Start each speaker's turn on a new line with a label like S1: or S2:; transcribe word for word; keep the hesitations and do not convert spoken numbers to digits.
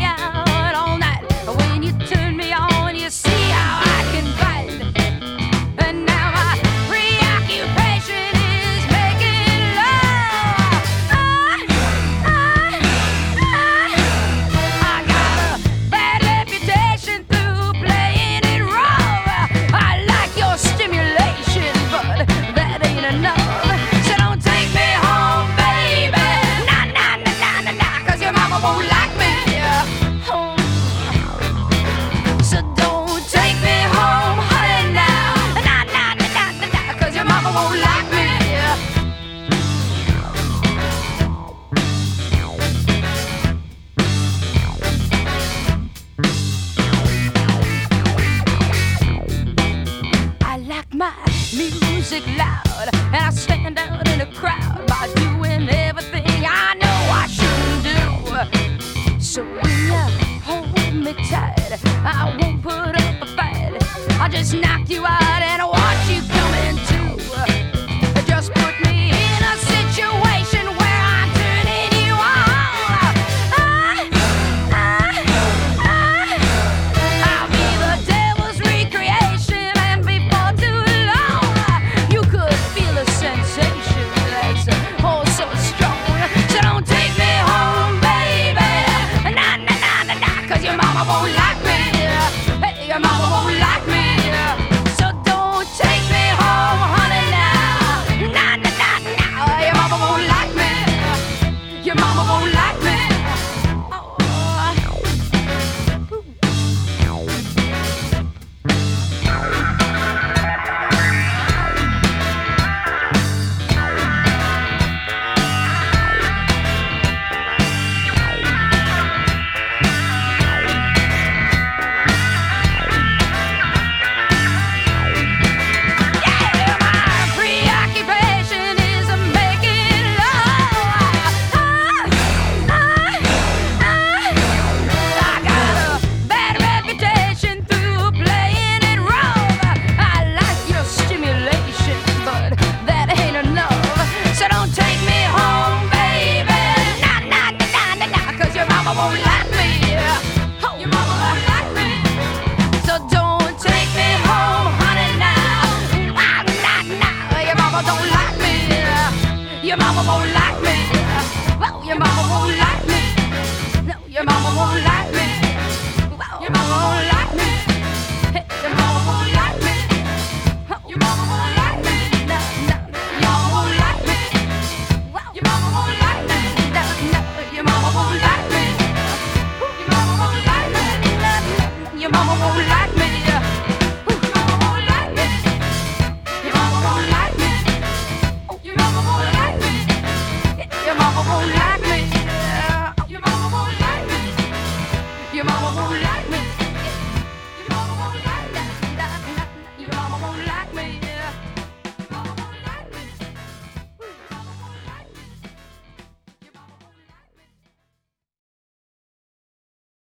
S1: stay out all night. When you turn me on, you see how I can fight. And now my preoccupation is making love. I, I, I, I got a bad reputation through playing it wrong. I like your stimulation, but that ain't enough. So don't take me home, baby. Nah, nah, nah, nah, nah, nah, 'cause your mama won't like me. Oh. So don't take me home, honey, now. Nah, nah, nah, nah, nah, nah, 'cause your mama won't like me. I like my music loud, and I stand out in a crowd by doing everything I know I shouldn't do. So when you hold me tight, I won't put up a fight. I'll just knock you out and watch you coming to. Just put me in a situation where I'm turning you on. I, I, I, I'll be the devil's recreation, and before too long, you could feel a sensation that's oh so strong. So don't take me home, baby. Nah, nah, nah, nah, nah, 'cause your mama won't like me. Hey, your mama won't like me.